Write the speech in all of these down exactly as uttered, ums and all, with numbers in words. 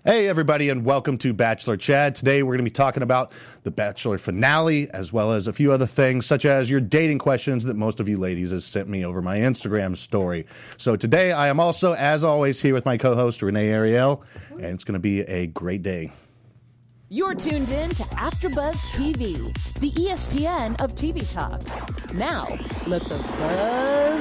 Hey, everybody, and welcome to Bachelor Chad. Today, we're going to be talking about the Bachelor finale, as well as a few other things, such as your dating questions that most of you ladies have sent me over my Instagram story. So today, I am also, as always, here with my co-host, Renee Ariel, and it's going to be a great day. You're tuned in to AfterBuzz T V, the E S P N of T V talk. Now, let the buzz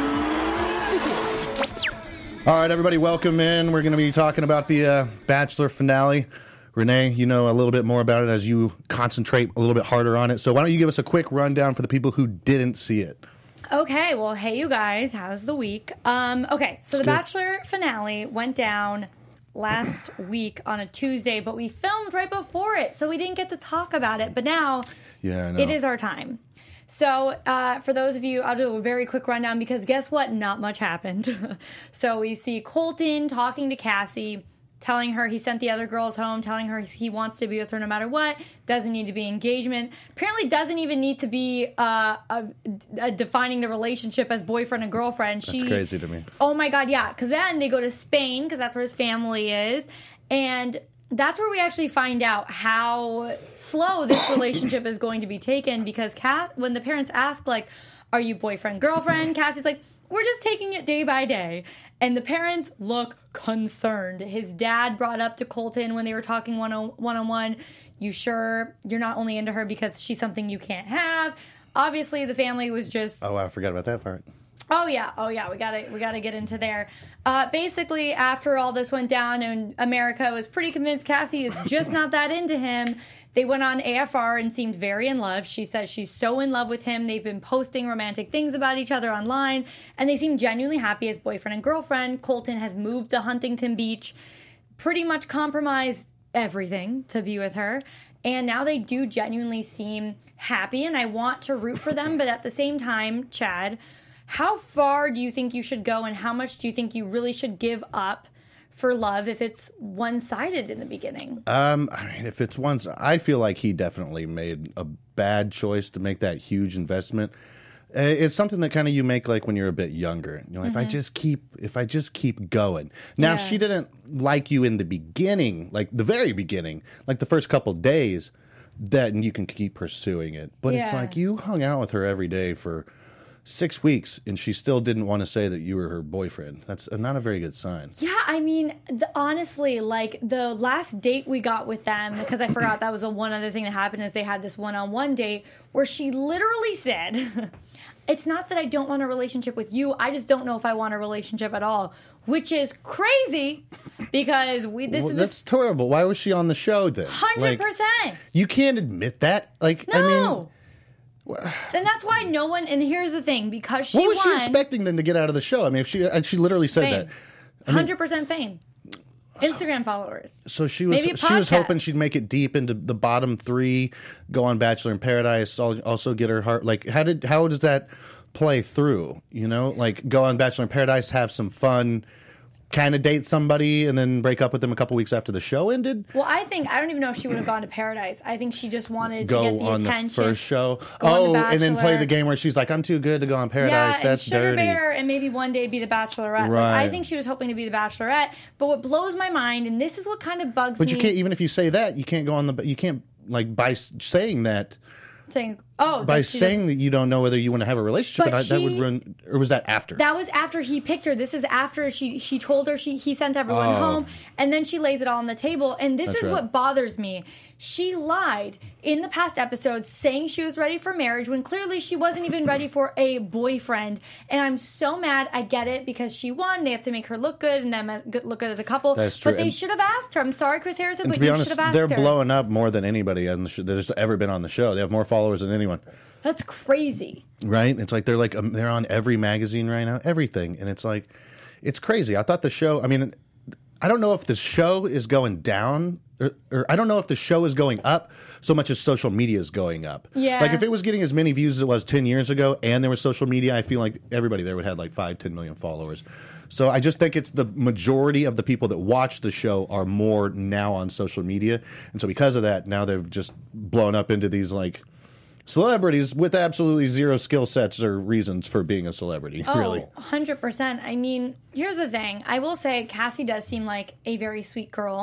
begin. All right, everybody, welcome in. We're going to be talking about the uh, Bachelor finale. Renee, you know a little bit more about it as you concentrate a little bit harder on it. So why don't you give us a quick rundown for the people who didn't see it? Okay, well, hey, you guys. How's the week? Um, okay, so the good. Bachelor finale went down last week on a Tuesday, but we filmed right before it, so we didn't get to talk about it. But now Yeah, I know. it is our time. So uh, for those of you, I'll do a very quick rundown because guess what? Not much happened. So we see Colton talking to Cassie, telling her he sent the other girls home, telling her he wants to be with her no matter what, doesn't need to be engagement, apparently doesn't even need to be uh, a, a defining the relationship as boyfriend and girlfriend. That's she, crazy to me. Oh my God, yeah, because then they go to Spain because that's where his family is, and that's where we actually find out how slow this relationship is going to be taken because Cass, when the parents ask, like, are you boyfriend, girlfriend? Cassie's like, we're just taking it day by day. And the parents look concerned. His dad brought up to Colton when they were talking one-on-one, you sure you're not only into her because she's something you can't have? Obviously, the family was just... Oh, I forgot about that part. Oh yeah, oh yeah, we gotta we gotta get into there. Uh, basically, after all this went down and America was pretty convinced Cassie is just not that into him, they went on A F R and seemed very in love. She says she's so in love with him. They've been posting romantic things about each other online, and they seem genuinely happy as boyfriend and girlfriend. Colton has moved to Huntington Beach, pretty much compromised everything to be with her. And now they do genuinely seem happy, and I want to root for them, but at the same time, Chad, how far do you think you should go and how much do you think you really should give up for love if it's one-sided in the beginning? Um, I mean, if it's once, I feel like he definitely made a bad choice to make that huge investment. Uh, It's something that kind of you make like when you're a bit younger. You know, if I just keep, if I just keep going. Now, if Yeah. she didn't like you in the beginning, like the very beginning, like the first couple days, then you can keep pursuing it. But it's Yeah. like you hung out with her every day for six weeks and she still didn't want to say that you were her boyfriend. That's not a very good sign. Yeah, I mean, the, honestly, like the last date we got with them, because I forgot that was a one other thing that happened is they had this one-on-one date where she literally said, it's not that I don't want a relationship with you, I just don't know if I want a relationship at all, which is crazy because we this Well, is that's this terrible. Why was she on the show then? one hundred percent. Like, you can't admit that. Like, I mean, No. And that's why no one, and here's the thing, because she what was won, she expecting them to get out of the show? I mean, if she uh, she literally said fame. that. one hundred percent fame. Instagram followers. So she was Maybe a she was podcast. hoping she'd make it deep into the bottom three, go on Bachelor in Paradise, al- also get her heart. Like, how did how does that play through? You know, like go on Bachelor in Paradise, have some fun, kind of date somebody, and then break up with them a couple weeks after the show ended. Well, I think, I don't even know if she would have gone to Paradise. I think she just wanted Go to get the on attention. the first show. Go on The Oh, and then play Bachelor. the game where she's like, "I'm too good to go on Paradise. Yeah, That's and Sugar dirty." Bear, and maybe one day be the Bachelorette. Like, Right. I think she was hoping to be the Bachelorette. But what blows my mind, and this is what kind of bugs But me. you can't, even if you say that, you can't go on the. You can't like by s- saying that. saying, oh, By that she saying just- that you don't know whether you want to have a relationship, But or not, that would she- run. Or was that after? That was after he picked her. This is after she he told her she he sent everyone Oh. home, and then she lays it all on the table. And this That's is right. what bothers me. She lied in the past episodes, saying she was ready for marriage when clearly she wasn't even ready for a boyfriend. And I'm so mad. I get it because she won. They have to make her look good and them as- good- look good as a couple. That's true. But they And- should have asked her. I'm sorry, Chris Harrison, and but to be you honest, should have asked they're her. blowing up more than anybody on the sh- there's ever been on the show. They have more followers than anyone. That's crazy. Right? It's like they're like um, they're on every magazine right now, everything, and it's like it's crazy. I thought the show. I mean, I don't know if the show is going down, or, or I don't know if the show is going up so much as social media is going up. Yeah. Like if it was getting as many views as it was ten years ago, and there was social media, I feel like everybody there would have like five, ten million followers. So I just think it's the majority of the people that watch the show are more now on social media, and so because of that, now they've just blown up into these like celebrities with absolutely zero skill sets or reasons for being a celebrity, Oh, really. one hundred percent. I mean, here's the thing. I will say Cassie does seem like a very sweet girl.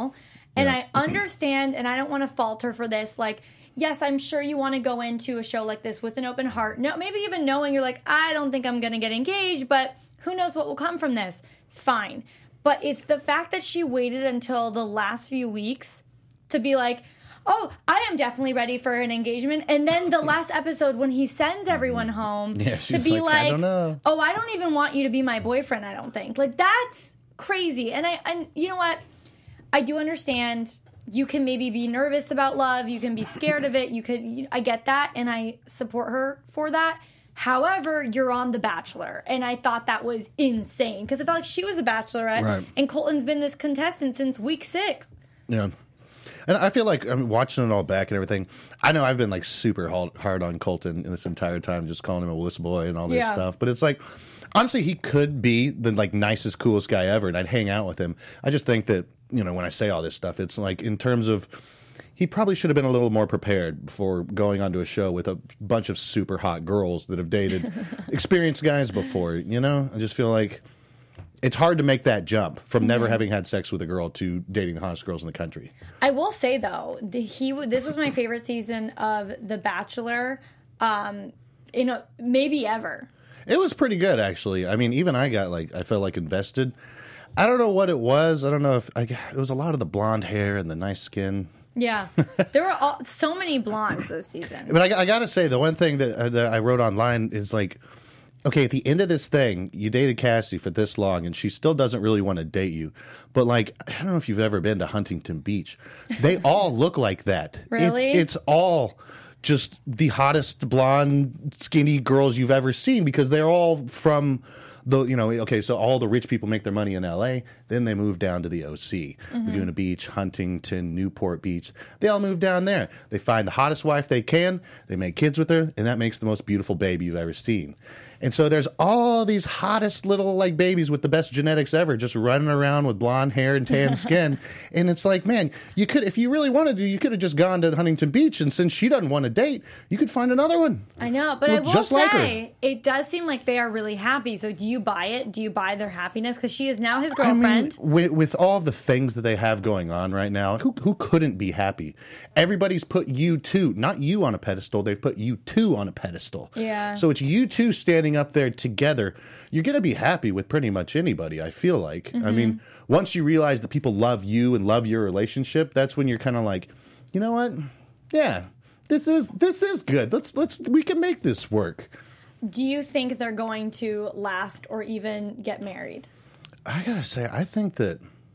And Yeah. I understand, and I don't want to fault her for this. Like, yes, I'm sure you want to go into a show like this with an open heart. No, maybe even knowing you're like, I don't think I'm going to get engaged, but who knows what will come from this. Fine. But it's the fact that she waited until the last few weeks to be like, oh, I am definitely ready for an engagement. And then the last episode when he sends everyone home Yeah, to she's be like, I like, don't know. oh, I don't even want you to be my boyfriend, I don't think. Like, that's crazy. And I, and you know what? I do understand you can maybe be nervous about love. You can be scared of it. You could, you, I get that. And I support her for that. However, you're on The Bachelor, and I thought that was insane because I felt like she was a bachelorette, Right. and Colton's been this contestant since week six. Yeah. And I feel like I'm watching it all back and everything. I know I've been like super hard hard on Colton in this entire time, just calling him a wuss boy and all this Yeah. stuff. But it's like, honestly, he could be the like nicest, coolest guy ever, and I'd hang out with him. I just think that, you know, when I say all this stuff, it's like in terms of he probably should have been a little more prepared before going onto a show with a bunch of super hot girls that have dated experienced guys before. You know, I just feel like it's hard to make that jump from never Mm-hmm. having had sex with a girl to dating the hottest girls in the country. I will say though, the, he w- this was my favorite season of The Bachelor, um, you know, maybe ever. It was pretty good, actually. I mean, even I got like, I felt like invested. I don't know what it was. I don't know if I, it was a lot of the blonde hair and the nice skin. Yeah, there were all, so many blondes this season. But I, I got to say, the one thing that, uh, that I wrote online is like, okay, at the end of this thing, you dated Cassie for this long, and she still doesn't really want to date you. But like, I don't know if you've ever been to Huntington Beach. They all look like that. Really? It, it's all just the hottest blonde, skinny girls you've ever seen because they're all from the, you know, okay, so all the rich people make their money in L A, then they move down to the O C, Mm-hmm. Laguna Beach, Huntington, Newport Beach. They all move down there. They find the hottest wife they can, they make kids with her, and that makes the most beautiful baby you've ever seen. And so there's all these hottest little like babies with the best genetics ever just running around with blonde hair and tan skin. And it's like, man, you could, if you really wanted to, you could have just gone to Huntington Beach. And since she doesn't want to date, you could find another one. I know, but I Look will just like say her. it does seem like they are really happy. So do you buy it? Do you buy their happiness? Because she is now his I mean, girlfriend. with, with all the things that they have going on right now, who who couldn't be happy? Everybody's put you two, not you on a pedestal. They've put you two on a pedestal. Yeah. So it's you two standing up there together. You're going to be happy with pretty much anybody, I feel like. Mm-hmm. I mean, once you realize that people love you and love your relationship, that's when you're kind of like, you know what? Yeah, this is this is good. Let's let's we can make this work. Do you think they're going to last or even get married? I gotta say, I think that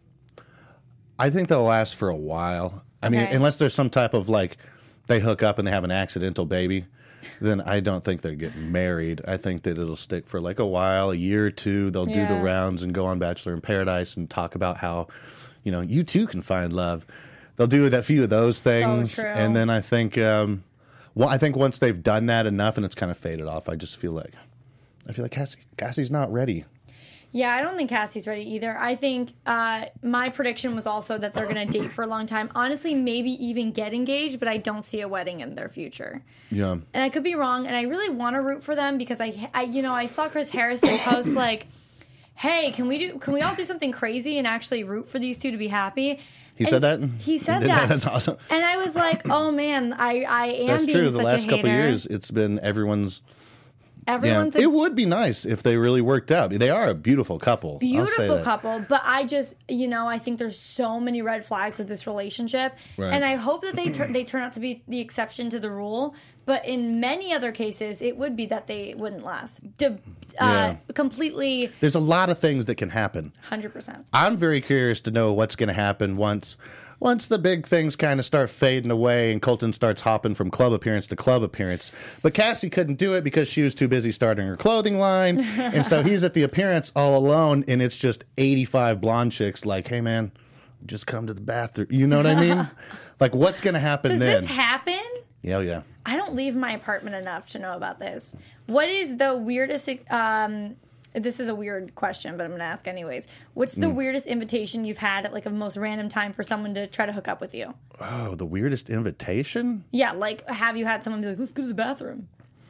I think they'll last for a while. I mean, Okay. unless there's some type of like they hook up and they have an accidental baby, then I don't think they're getting married. I think that it'll stick for like a while, a year or two. They'll do the Yeah. rounds and go on Bachelor in Paradise and talk about how, you know, you too can find love. They'll do a few of those things, true. and then I think, um, well, I think once they've done that enough and it's kind of faded off, I just feel like I feel like Cassie, Cassie's not ready. Yeah, I don't think Cassie's ready either. I think uh, my prediction was also that they're going to date for a long time. Honestly, maybe even get engaged, but I don't see a wedding in their future. Yeah. And I could be wrong, and I really want to root for them because I, I, you know, I saw Chris Harrison post like, "Hey, can we do? Can we all do something crazy and actually root for these two to be happy?" He And said that? He said did that. That's awesome. And I was like, "Oh man, I, I am That's being true. such The last a couple hater." years, it's been everyone's. Yeah, Everyone's it a would be nice if they really worked out. They are a beautiful couple. I'll say beautiful that. couple, but I just, you know, I think there's so many red flags with this relationship, Right. and I hope that they tur- they turn out to be the exception to the rule. But in many other cases, it would be that they wouldn't last. De- uh, Yeah. Completely, There's a lot of things that can happen. hundred percent. I'm very curious to know what's going to happen once once the big things kind of start fading away and Colton starts hopping from club appearance to club appearance. But Cassie couldn't do it because she was too busy starting her clothing line. And so he's at the appearance all alone, and it's just eighty-five blonde chicks like, hey, man, just come to the bathroom. You know what I mean? Like, what's going to happen Does then? this happen? yeah, yeah. I don't leave my apartment enough to know about this. What is the weirdest? Um, this is a weird question, but I'm going to ask anyways. What's the Mm. weirdest invitation you've had at like a most random time for someone to try to hook up with you? Oh, the weirdest invitation? Yeah, like have you had someone be like, "Let's go to the bathroom"?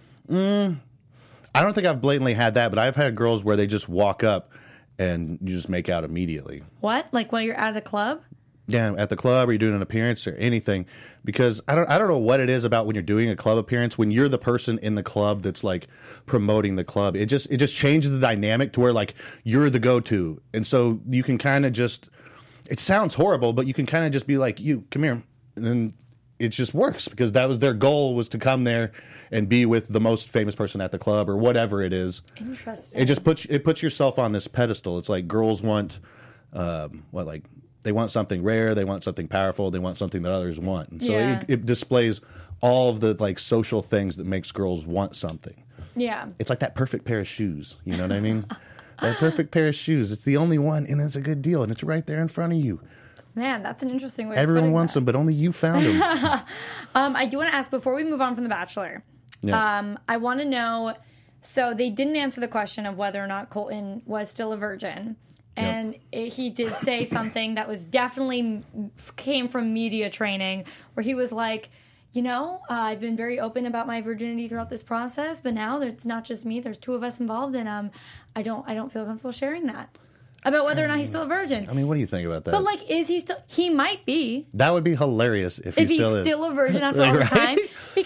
I don't think I've blatantly had that, but I've had girls where they just walk up and you just make out immediately. What? Like while you're at a club? Yeah, at the club, or you're doing an appearance or anything, because I don't I don't know what it is about when you're doing a club appearance, when you're the person in the club that's like promoting the club. It just it just changes the dynamic to where like you're the go-to, and so you can kind of just. It sounds horrible, but you can kind of just be like, "You come here," and then it just works because that was their goal, was to come there and be with the most famous person at the club or whatever it is. Interesting. It just puts it puts yourself on this pedestal. It's like girls want um, what like. They want something rare. They want something powerful. They want something that others want. And so Yeah. it, it displays all of the like social things that makes girls want something. Yeah. It's like that perfect pair of shoes. You know what I mean? That perfect pair of shoes. It's the only one, and it's a good deal, and it's right there in front of you. Man, that's an interesting way. Everyone of putting wants that. them, but only you found them. Um, I do want to ask before we move on from The Bachelor. Yeah. Um, I want to know. So they didn't answer the question of whether or not Colton was still a virgin. And Yep. it, he did say something that was definitely came from media training, where he was like, you know, uh, I've been very open about my virginity throughout this process, but now it's not just me. There's two of us involved, and um, I don't, I don't feel comfortable sharing that about whether or not he's still a virgin. I mean, what do you think about that? But like, is he still? He might be. That would be hilarious if, If he he's still is. still a virgin after Like, all this right? time,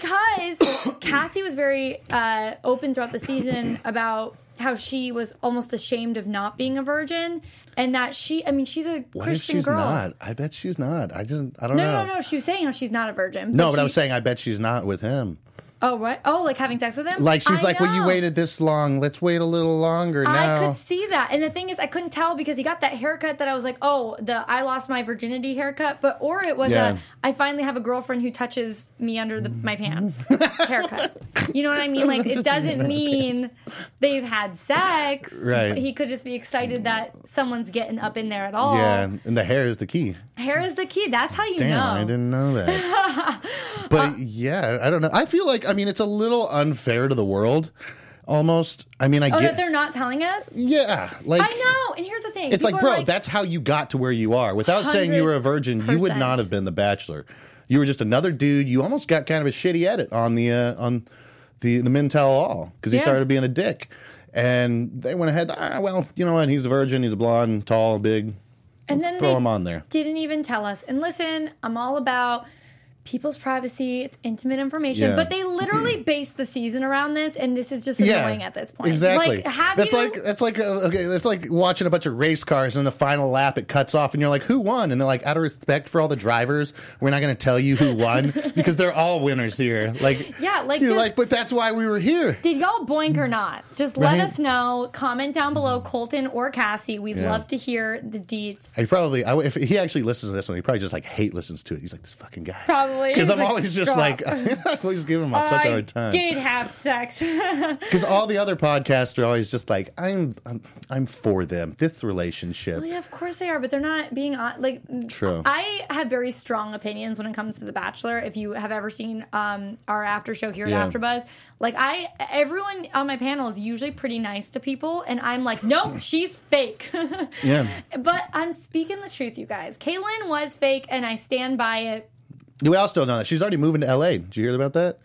because Cassie was very uh, open throughout the season about how she was almost ashamed of not being a virgin, and that she, I mean, she's a What Christian if she's girl. not? I bet she's not. I just, I don't No, know. no, no. She was saying how she's not a virgin. No, but I she- was saying I bet she's not with him. Oh, what? Oh, like having sex with him? Like she's I like, well, you know. waited this long. Let's wait a little longer now. I could see that. And the thing is, I couldn't tell because he got that haircut that I was like, oh, the I lost my virginity haircut. But, or it was Yeah. a, I finally have a girlfriend who touches me under the, my pants haircut. You know what I mean? Like, it doesn't mean they've had sex. Right. He could just be excited that someone's getting up in there at all. Yeah, and the hair is the key. Hair is the key. That's how you Damn, know. I didn't know that. But yeah, I don't know. I feel like, I mean, it's a little unfair to the world, almost. I mean, I Oh, get. that they're not telling us? Yeah, like I know. And here's the thing. it's like, People are bro, that's how you got to where you are. Without saying you were a virgin, you would one hundred percent. not have been the Bachelor. You were just another dude. You almost got kind of a shitty edit on the uh, on the the Men Tell All because he Yeah. started being a dick, and they went ahead. Ah, well, you know what? He's a virgin. He's a blonde, tall, big. And then throw they him on there. Didn't even tell us. And listen, I'm all about people's privacy. It's intimate information. Yeah. But they literally based the season around this, and this is just annoying at this point. Exactly. Like, have that's you? like that's like uh, okay. That's like watching a bunch of race cars, and the final lap it cuts off, and you're like, "Who won?" And they're like, "Out of respect for all the drivers, we're not going to tell you who won because they're all winners here." Like, Yeah, like, you're just- like, but that's why we were here. Did y'all boink or not? Just let Right. us know. Comment down below, Colton or Cassie. We'd Yeah. love to hear the deets. I probably, I, if he actually listens to this one, he probably just like hate listens to it. He's like, this fucking guy. Probably. Because He's I'm like, always just "Stop." like, I always give him such a I hard time. did have sex. Because all the other podcasts are always just like, I'm, I'm, I'm for them. This relationship. Well, yeah, of course they are, but they're not being on. Like, True. I have very strong opinions when it comes to The Bachelor. If you have ever seen um, our after show here Yeah. at AfterBuzz, like I, everyone on my panel is usually pretty nice to people, and I'm like, nope, she's fake. Yeah. But I'm speaking the truth, you guys. Kaylin was fake, and I stand by it. We all still know that she's already moving to L A. Did you hear about that?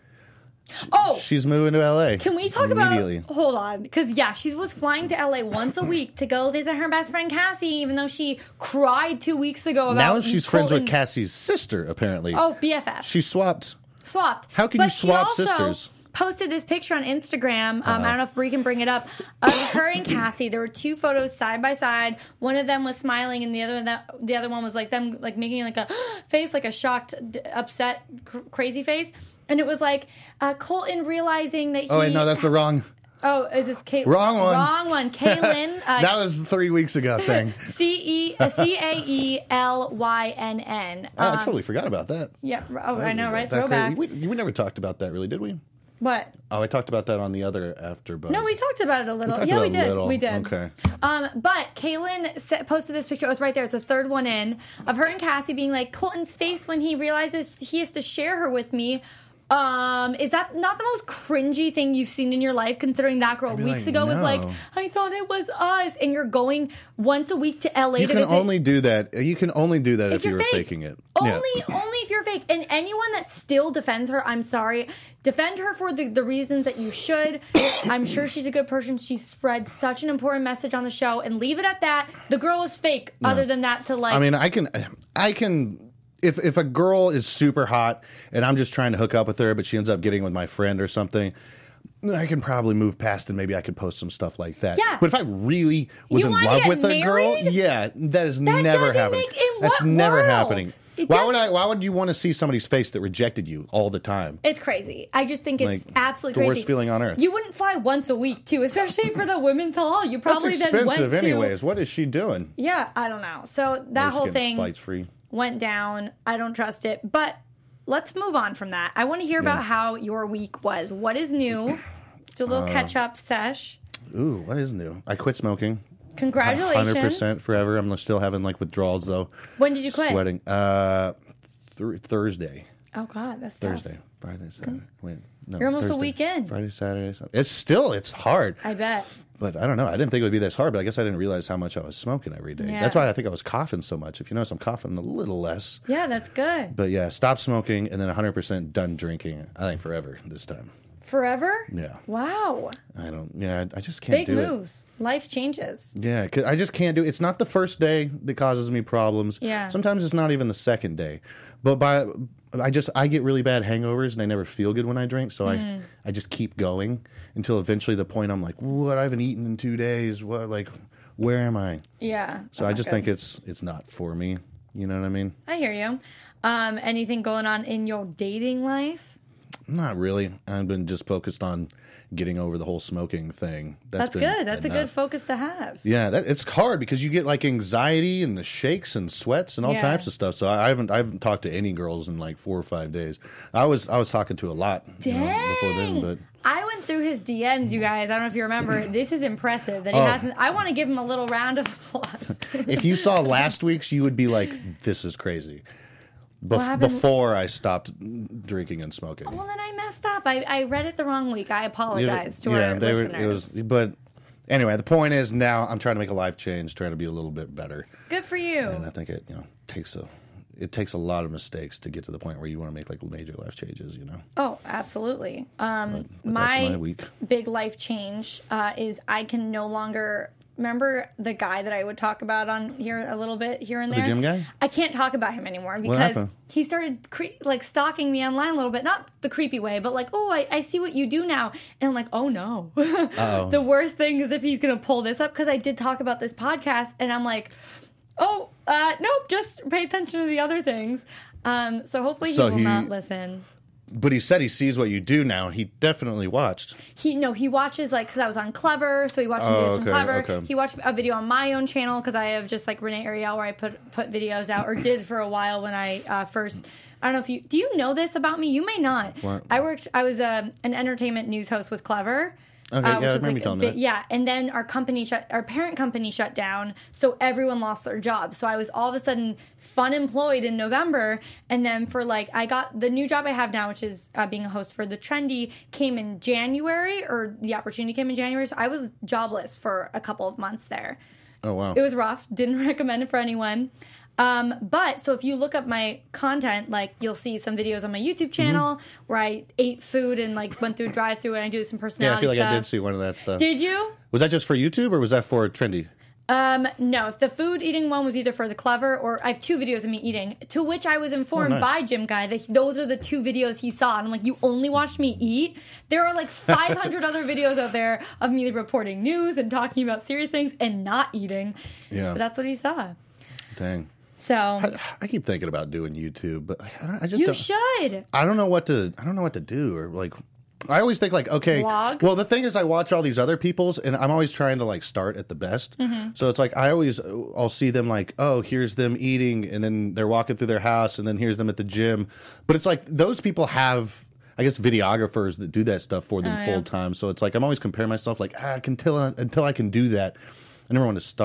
Oh, She's moving to L A. can we talk immediately. about? Hold on, because yeah, she was flying to L A once a week to go visit her best friend Cassie, even though she cried two weeks ago about. Now she's friends with Colton- Cassie's sister, apparently. Oh, B F F. She swapped. Swapped. How can But you swap she also sisters? Posted this picture on Instagram. Um, I don't know if Brie can bring it up. Of her and Cassie. There were two photos side by side. One of them was smiling, and the other that the other one was like them like making like a face, like a shocked, d- upset, cr- crazy face. And it was like uh, Colton realizing that he. Oh, wait, no, that's the wrong. Oh, is this Kate? Wrong one. Wrong one. Kaylin. Uh, That was three weeks ago thing. C E C A E L Y N N. Oh, I Um, totally forgot about that. Yeah. Oh, I know, right? That Throwback. crazy. We, we never talked about that, really, did we? What? Oh, I talked about that on the other AfterBuzz. No, we talked about it a little. talked Yeah, we about it a did. little. We did. Okay. Um, but Kaylin sa- posted this picture. Oh, it's right there. It's the third one in of her and Cassie being like, Colton's face when he realizes he has to share her with me. Um, is that not the most cringy thing you've seen in your life, considering that girl be weeks like, ago was no. like, I thought it was us, and you're going once a week to L A You to can visit. only do that. You can only do that if, you're you were fake. faking it. Only, Yeah. only if you're fake. And anyone that still defends her, I'm sorry. Defend her for the, the reasons that you should. I'm sure she's a good person. She spread such an important message on the show, and leave it at that. The girl is fake. Other than that, to like, I mean, I can, I can. If if a girl is super hot and I'm just trying to hook up with her, but she ends up getting with my friend or something, I can probably move past and maybe I could post some stuff like that. Yeah. But if I really was You in wanna love get with a girl, married? yeah, that is That never doesn't happening. make- in That's what never world? happening. It Why would doesn't- I? Why would you want to see somebody's face that rejected you all the time? it's crazy. I just think it's Like, absolutely the crazy. worst feeling on earth. You wouldn't fly once a week, too, especially for the women's hall. You That's probably then expensive, went to. anyways. What is she doing? Yeah, I don't know. So that Maybe she's whole getting thing flights free. went down. I don't trust it. But let's move on from that. I want to hear about how your week was. What is new? Let's do a Uh, little catch up sesh. Ooh, what is new? I quit smoking. Congratulations. Hundred percent forever. I'm still having like withdrawals though. When did you quit? Sweating. Uh, th- Thursday. Oh, God, that's tough. Thursday. Friday. Saturday. Wait, no. You're almost a Thursday. week in. Friday, Saturday. Sunday. It's still. It's hard. I bet. But I don't know. I didn't think it would be this hard. But I guess I didn't realize how much I was smoking every day. Yeah. That's why I think I was coughing so much. If you notice, I'm coughing a little less. Yeah, that's good. But yeah, stop smoking and then one hundred percent done drinking. I think forever this time. Forever? Yeah. Wow. I don't. Yeah, I just can't Big do it. moves. Life changes. Yeah, 'cause I just can't do it. It's not the first day that causes me problems. Yeah. Sometimes it's not even the second day. But by I just I get really bad hangovers and I never feel good when I drink, so Mm. I I just keep going until eventually the point I'm like, what? I haven't eaten in two days. What? Like, where am I? Yeah. So I just think it's it's not for me. You know what I mean? I hear you. Um, anything going on in your dating life? Not really. I've been just focused on getting over the whole smoking thing. That's been good. That's a good enough. focus to have. Yeah, that, it's hard because you get like anxiety and the shakes and sweats and all Yeah. types of stuff. So I haven't I haven't talked to any girls in like four or five days. I was I was talking to a lot you know, before then, Dang. but I went through his D Ms, you guys. I don't know if you remember. This is impressive that he Oh. hasn't. I want to give him a little round of applause. if you saw last week's, you would be like, "This is crazy." Bef- happened? before I stopped drinking and smoking. Well, then I messed up. I, I read it the wrong week. I apologize to yeah, our they were, listeners. it was. But anyway, the point is now I'm trying to make a life change, trying to be a little bit better, Good for you. and I think it you know takes a. It takes a lot of mistakes to get to the point where you want to make like major life changes, you know. Oh, absolutely. Um, But my, that's my week. big life change uh, is I can no longer remember the guy that I would talk about on here a little bit here and The there. gym guy? I can't talk about him anymore because happened? he started cre- like stalking me online a little bit, not the creepy way, but like, oh, I, I see what you do now, and I'm like, oh no. Uh-oh. The worst thing is if he's gonna pull this up because I did talk about this podcast, and I'm like, oh, uh, nope, just pay attention to the other things. Um, so hopefully he So will he- not listen. But he said he sees what you do now. He definitely watched. He no, he watches like because I was on Clever, so he watched some Oh, videos from okay, Clever. okay. He watched a video on my own channel because I have just like Renee Ariel where I put put videos out or did for a while when I uh, first. I don't know if you do you know this about me. You may not. What? I worked. I was uh, an entertainment news host with Clever. Okay, uh, yeah, which I was remember like you a telling bit- me that. yeah, and then our company shut, our parent company shut down, so everyone lost their jobs. So I was all of a sudden fun employed in November, and then for like I got the new job I have now, which is uh, being a host for The Trendy, came in January, or the opportunity came in January. So I was jobless for a couple of months there. Oh wow! It was rough. Didn't recommend it for anyone. Um, but so if you look up my content, like you'll see some videos on my YouTube channel Mm-hmm. where I ate food and like went through a drive-through and I do some yeah, personality I feel like stuff. I did see one of that stuff. Did you? Was that just for YouTube or was that for Trendy? Um, no, if the food eating one was either for the Clever or I have two videos of me eating, to which I was informed Oh, nice. by Jim Guy that those are the two videos he saw. And I'm like, you only watched me eat? There are like five hundred other videos out there of me reporting news and talking about serious things and not eating. Yeah. But that's what he saw. Dang. So I, I keep thinking about doing YouTube, but I, don't, I just you don't, should. I don't know what to. I don't know what to do, or like. I always think like, okay, Vlog? well, the thing is, I watch all these other people's, and I'm always trying to like start at the best. Mm-hmm. So it's like I always, I'll see them like, oh, here's them eating, and then they're walking through their house, and then here's them at the gym. But it's like those people have, I guess, videographers that do that stuff for them Oh, yeah. full time. So it's like I'm always comparing myself, like ah, I can tell until I can do that. I never want to start,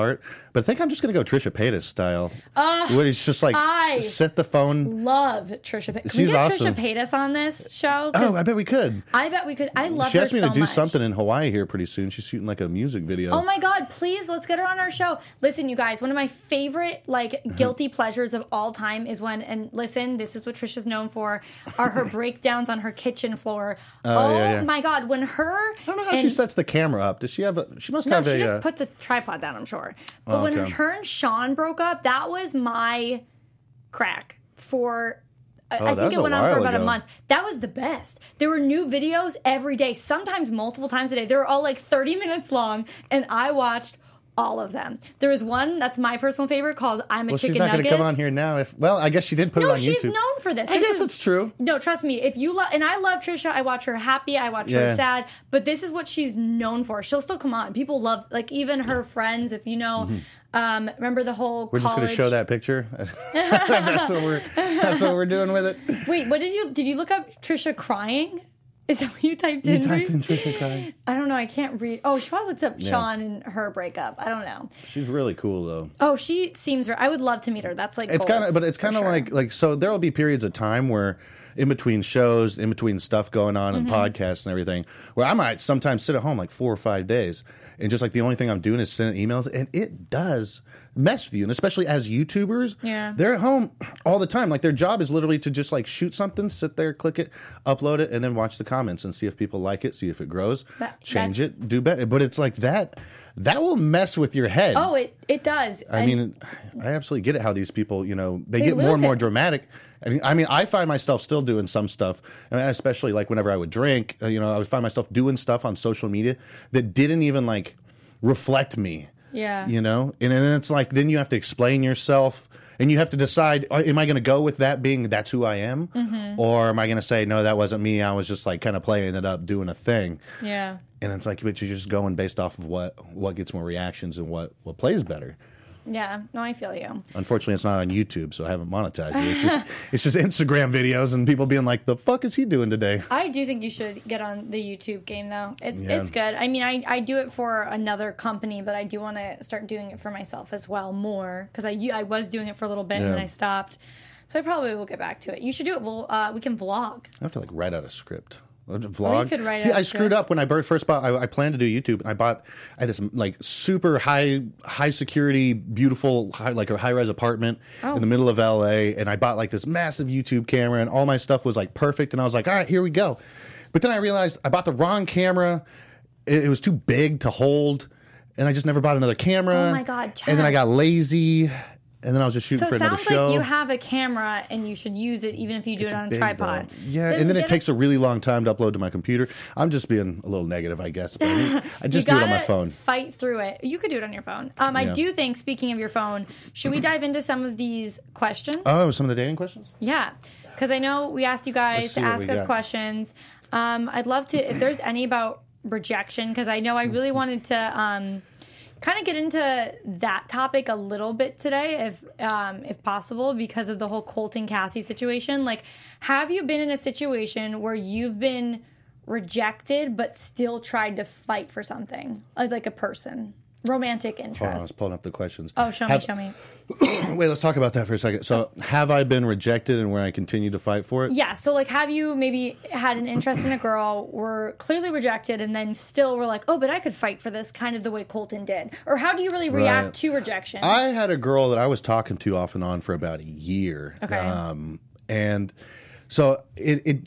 But I think I'm just going to go Trisha Paytas style. Uh, Where it's just like, I set the phone. Love Trisha Paytas. Can She's we get awesome. Trisha Paytas on this show? 'Cause Oh, I bet we could. I bet we could. I love She her asked me so to do much. something in Hawaii here pretty soon. She's shooting like a music video. Oh my God, please, let's get her on our show. Listen, you guys, one of my favorite, like, guilty pleasures of all time is when, and listen, this is what Trisha's known for, are her breakdowns on her kitchen floor. Oh, oh yeah, yeah. my God, when her... I don't know how and- she sets the camera up. Does she have a... She must No, have she a... just uh, puts a tripod down, I'm sure. But Oh, when okay. her and Sean broke up, that was my crack for... I- Oh, I that think was it a went on for while about a ago. month. That was the best. There were new videos every day, sometimes multiple times a day. They were all like thirty minutes long, and I watched all of them. There was one that's my personal favorite called I'm a well, Chicken she's not going Nugget. to come on here now. If Well, I guess she did put No, it on she's YouTube. known for this. I This guess is- it's true. No, trust me. If you love, and I love Trisha, I watch her happy, I watch Yeah. her sad, but this is what she's known for. She'll still come on. People love, like even her friends. If you know, um, remember the whole Mm-hmm. We're just college. going to show that picture. that's what we're. That's what we're doing with it. Wait, what did you did you look up Trisha crying? Is that what you typed You in? typed Reed? in Trisha crying. I don't know. I can't read. Oh, she probably looked up Yeah. Sean and her breakup. I don't know. She's really cool though. Oh, she seems. I would love to meet her. That's like It's goals, kind of, but it's for kind of sure. like like so. There will be periods of time where, in between shows, in between stuff going on and Mm-hmm. podcasts and everything, where I might sometimes sit at home like four or five days, and just like the only thing I'm doing is sending emails, and it does mess with you, and especially as YouTubers, Yeah. they're at home all the time. Like their job is literally to just like shoot something, sit there, click it, upload it, and then watch the comments and see if people like it, see if it grows, That- change that's- it, do better. But it's like that. That will mess with your head. Oh, it it does. I And- mean, I absolutely get it how these people, you know, they, They get more lose and more it. dramatic. I mean, I mean, I find myself still doing some stuff, and especially like whenever I would drink, uh, you know, I would find myself doing stuff on social media that didn't even like reflect me. Yeah. You know, and then it's like then you have to explain yourself. And you have to decide: uh, am I going to go with that being that's who I am, Mm-hmm. or am I going to say no, that wasn't me? I was just like kind of playing it up, doing a thing. yeah. And it's like, but you're just going based off of what what gets more reactions and what what plays better. Yeah, no, I feel you. Unfortunately, it's not on YouTube, so I haven't monetized it. It's just, it's just Instagram videos and people being like, "The fuck is he doing today?" I do think you should get on the YouTube game, though. It's Yeah. it's good. I mean, I, I do it for another company, but I do want to start doing it for myself as well more because I I was doing it for a little bit and then Yeah. I stopped. So I probably will get back to it. You should do it. We'll uh, we can vlog. I have to like write out a script. A vlog. could write See, out a I screwed script. up when I bur- first bought. I, I planned to do YouTube, and I bought. I had this like super high, high security, beautiful, high, like a high res apartment Oh. in the middle of L A, and I bought like this massive YouTube camera, and all my stuff was like perfect, and I was like, all right, here we go. But then I realized I bought the wrong camera. It, it was too big to hold, and I just never bought another camera. Oh my God, And then I Chad. got lazy, and then I was just shooting So for it another sounds show. like you have a camera and you should use it even if you do It's it on a big, tripod. though. Yeah, and then get it takes a really long time to upload to my computer. I'm just being a little negative, I guess. But I, mean, I just you do it on my gotta phone. Fight through it. You could do it on your phone. Um, I Yeah. do think. Speaking of your phone, should we dive into some of these questions? Oh, some of the dating questions? Yeah, because I know we asked you guys Let's to see what ask we us got. questions. Um, I'd love to if there's any about rejection because I know I really wanted to um, kind of get into that topic a little bit today, if um, if possible, because of the whole Colton Cassie situation. Like, have you been in a situation where you've been rejected but still tried to fight for something, like, like a person, romantic Hold on, I was interest? pulling up the questions. Oh, show me, Have- show me. Wait, let's talk about that for a second. So, have I been rejected and where I continue to fight for it? Yeah, so like have you maybe had an interest in a girl, were clearly rejected, and then still were like, oh, but I could fight for this, kind of the way Colton did? Or how do you really react Right. to rejection? I had a girl that I was talking to off and on for about a year. Okay. Um, and so it, it,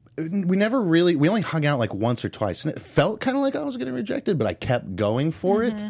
we never really, we only hung out like once or twice. And it felt kind of like I was getting rejected, but I kept going for Mm-hmm. it.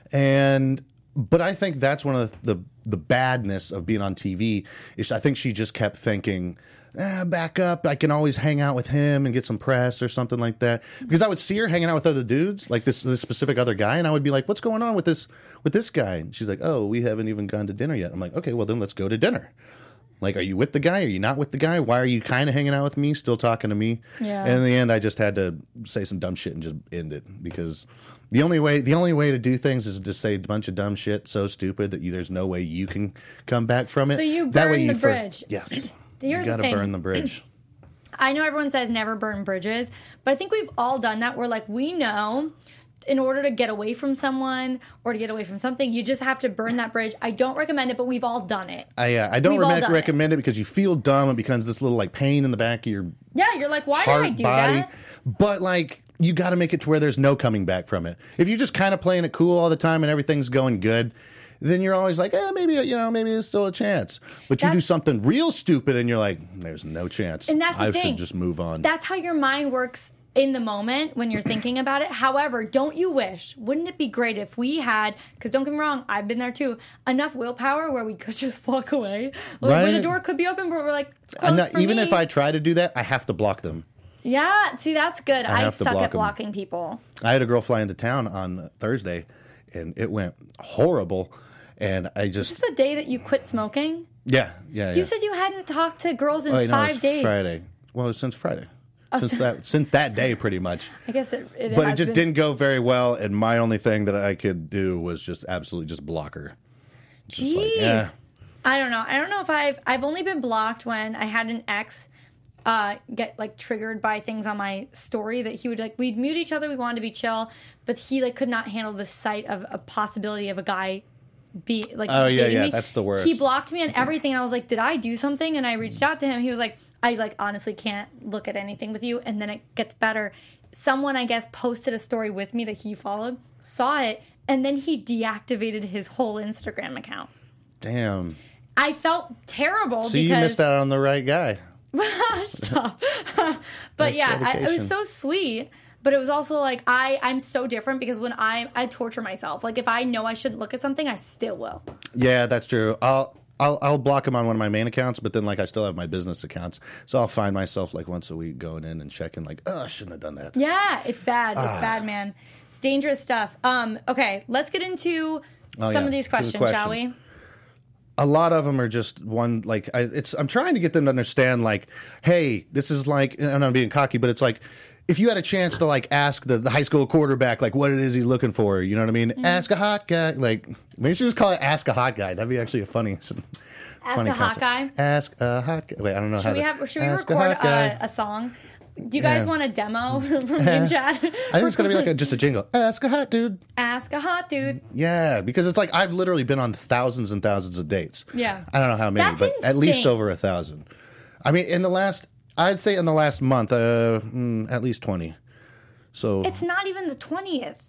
And, but I think that's one of the, the, the badness of being on T V is I think she just kept thinking, eh, back up. I can always hang out with him and get some press or something like that. Because I would see her hanging out with other dudes, like this this specific other guy, and I would be like, "What's going on with this with this guy?" And she's like, "Oh, we haven't even gone to dinner yet." I'm like, "Okay, well then let's go to dinner." Like, are you with the guy? Are you not with the guy? Why are you kind of hanging out with me, still talking to me? Yeah. And in the end, I just had to say some dumb shit and just end it because the only way the only way to do things is to say a bunch of dumb shit so stupid that you, there's no way you can come back from it. So you That way burn you the for- bridge. Yes. Here's you the got to thing. burn the bridge. I know everyone says never burn bridges, but I think we've all done that. We're like, we know in order to get away from someone or to get away from something, you just have to burn that bridge. I don't recommend it, but we've all done it. I, uh, I don't We've all re- done recommend it. it because you feel dumb. It becomes this little like pain in the back of your Yeah, you're like, why heart, did I do body. that? But like, you got to make it to where there's no coming back from it. If you're just kind of playing it cool all the time and everything's going good, then you're always like, eh, maybe, you know, maybe there's still a chance. But you That's- do something real stupid and you're like, there's no chance. And that's the I thing. should just move on. That's how your mind works in the moment when you're thinking about it. However, don't you wish, wouldn't it be great if we had, because don't get me wrong, I've been there too, enough willpower where we could just walk away? Like, Right. where the door could be open, but we're like, it's I'm closed not- for even me. if I try to do that, I have to block them. Yeah, see, that's good. I, have to suck block at 'em. blocking people. I had a girl fly into town on Thursday, and it went horrible. And I just, Is this the day that you quit smoking? yeah, yeah, yeah. You said you hadn't talked to girls in Oh, wait, no, five it's days. Friday. Well, it's since Friday. Since that, since that day, pretty much. I guess it, it But it has just been- didn't go very well, and my only thing that I could do was just absolutely just block her. Just Jeez. like, eh. I don't know. I don't know if I've I've only been blocked when I had an ex uh, get like triggered by things on my story that he would like we'd mute each other, we wanted to be chill, but he like could not handle the sight of a possibility of a guy be like Oh, yeah, dating yeah, me. that's the worst. He blocked me on everything and I was like, did I do something? And I reached out to him. He was like, I like honestly can't look at anything with you. And then it gets better. Someone I guess posted a story with me that he followed, saw it, and then he deactivated his whole Instagram account. Damn. I felt terrible So because you missed out on the right guy. stop. but That's yeah, I, it dedication. was so sweet. But it was also like I I'm so different because when I I torture myself. Like if I know I shouldn't look at something, I still will. Yeah, that's true. I'll I'll I'll block him on one of my main accounts, but then like I still have my business accounts, so I'll find myself like once a week going in and checking like, oh, I shouldn't have done that. Yeah, it's bad. It's Ah. bad, man. It's dangerous stuff. Um. Okay, let's get into Oh, some yeah, of these to the questions, shall questions. we? A lot of them are just one like I, it's. I'm trying to get them to understand like, hey, this is like, and I'm not being cocky, but it's like, if you had a chance to like ask the, the high school quarterback like what it is he's looking for, you know what I mean? Mm-hmm. Ask a hot guy. Like maybe you should just call it Ask a Hot Guy. That'd be actually a funny. Ask funny a hot concept. guy. Ask a hot guy. Wait, I don't know how Should we to have? Should we ask a record hot guy. a, a song? Do you guys Yeah. want a demo from me and Chad? I think it's gonna be like a, just a jingle. Ask a hot dude. Ask a hot dude. Yeah, because it's like I've literally been on thousands and thousands of dates. Yeah. I don't know how many, That's but at least insane. over a thousand. I mean, in the last, I'd say in the last month, uh, mm, at least twenty. So, It's not even the twentieth.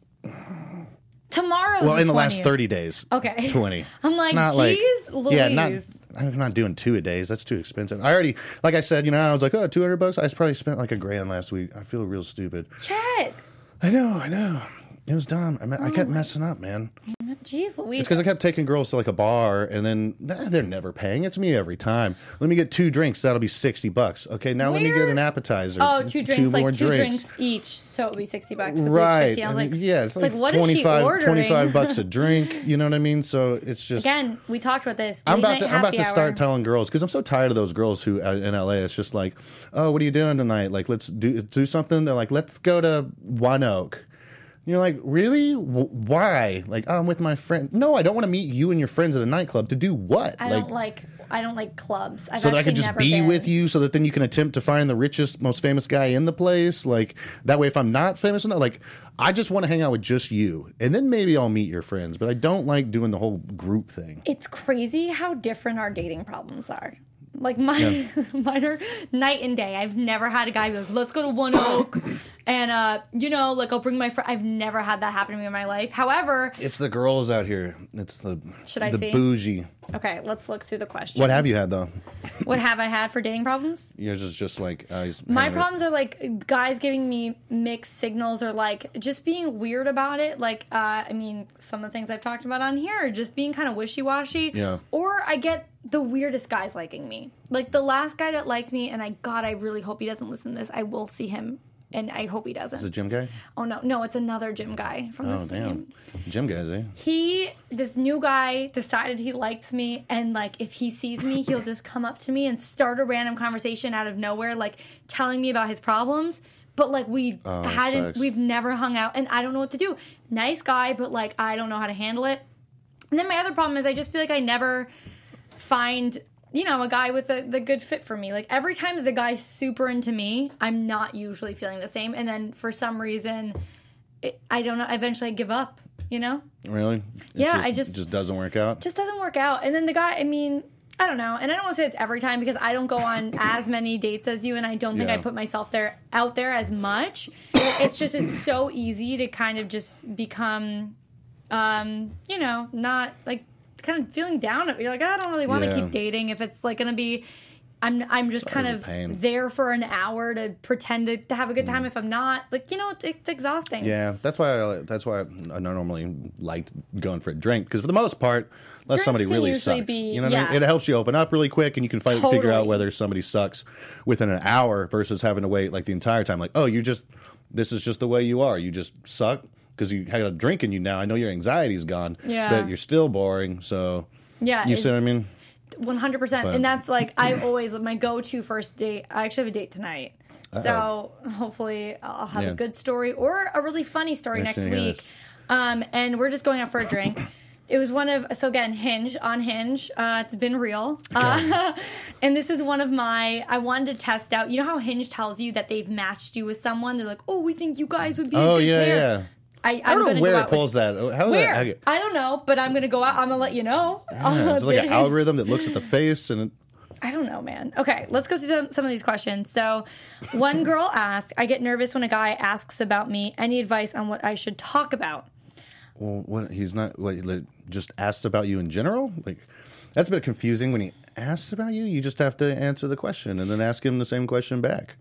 Tomorrow's well, the in the last twentieth. thirty days. Okay. twenty. I'm like, Not geez, yeah, not. Louise. I'm not doing two a days. That's too expensive. I already, like I said, you know, I was like, oh, two hundred bucks. I probably spent like a grand last week. I feel real stupid. Chad. I know, I know. It was dumb. I, me- I Oh kept messing up, man. Jeez, Louise. It's because I kept taking girls to like a bar, and then nah, they're never paying. It's me every time. Let me get two drinks. That'll be sixty bucks. Okay, now let me get Where- an appetizer. Oh, two drinks, more like two drinks. each, so it would be sixty bucks. With Right. Each fifty. I was like, And yeah, it's, like, what is she twenty-five, ordering? twenty-five bucks a drink. You know what I mean? So it's just. Again, we talked about this. I'm Late about night to. I'm about happy to start hour. telling girls because I'm so tired of those girls who uh, in L A. It's just like, oh, what are you doing tonight? Like, let's do do something. They're like, let's go to One Oak. You're like, really? W- why? Like, oh, I'm with my friend. No, I don't want to meet you and your friends at a nightclub to do what? I like, don't like. I don't like clubs. I've so that I actually could just never be been. with you, so that then you can attempt to find the richest, most famous guy in the place. Like that way, if I'm not famous enough, like I just want to hang out with just you, and then maybe I'll meet your friends. But I don't like doing the whole group thing. It's crazy how different our dating problems are. Like mine, mine are night and day. I've never had a guy be like, "Let's go to One Oak," and uh, you know, like I'll bring my friend. I've never had that happen to me in my life. However, It's the girls out here. It's the Should I the see? bougie. okay, let's look through the questions. What have you had though? What have I had for dating problems? Yours is just like uh, he's My hanging with- problems are like guys giving me mixed signals or like just being weird about it. Like, uh, I mean, some of the things I've talked about on here are just being kind of wishy washy. Yeah. Or I get the weirdest guys liking me. Like the last guy that liked me, and I, God, I really hope he doesn't listen to this. I will see him, and I hope he doesn't. Is it gym guy? Oh, no, no, it's another gym guy from the Oh same. damn, gym guys, eh? He, this new guy, decided he liked me, and like if he sees me, he'll just come up to me and start a random conversation out of nowhere, like telling me about his problems. But like we Oh, that hadn't, sucks. we've never hung out, and I don't know what to do. Nice guy, but like I don't know how to handle it. And then my other problem is I just feel like I never find, you know, a guy with the, the good fit for me. Like every time that the guy's super into me, I'm not usually feeling the same. And then for some reason, it, I don't know. Eventually, I give up. You know? Really? It Yeah, just, I just it just doesn't work out. Just doesn't work out. And then the guy, I mean, I don't know. And I don't want to say it's every time because I don't go on as many dates as you, and I don't think Yeah. I put myself there out there as much. It's just it's so easy to kind of just become, um, you know, not like kind of feeling down. You're like, I don't really want to Yeah. keep dating if it's like going to be. I'm I'm just kind is a of pain. there for an hour to pretend to, to have a good time. If I'm not, like, you know, it's, it's exhausting. Yeah, that's why I, that's why I normally liked going for a drink, because for the most part, unless Drinks somebody can really usually sucks, be- you know what I yeah. mean? It helps you open up really quick, and you can fight, figure out Totally. whether somebody sucks within an hour versus having to wait like the entire time. Like, oh, you just this is just the way you are. You just suck because you had a drink in you now. I know your anxiety's gone, Yeah. but you're still boring. So Yeah, you it- see what I mean? one hundred percent. But- And that's like, I always, my go-to first date, I actually have a date tonight. So hopefully I'll have Yeah. a good story or a really funny story Nice next to hear week. this. Um, and we're just going out for a drink. It was one of, so again, Hinge, on Hinge. Uh, it's been real. Uh, and this is one of my, I wanted to test out, you know how Hinge tells you that they've matched you with someone? They're like, oh, we think you guys would be a Oh good yeah, pair. yeah. I, I I'm don't gonna know where go it out with- pulls that. How is Where? that? I don't know, but I'm going to go out. I'm going to let you know. Yeah, is it like an algorithm that looks at the face and it, I don't know, man. Okay, let's go through the, some of these questions. So, one girl asked, I get nervous when a guy asks about me. Any advice on what I should talk about? well, what he's not what like, just asks about you in general. Like that's a bit confusing when he asks about you. You just have to answer the question and then ask him the same question back.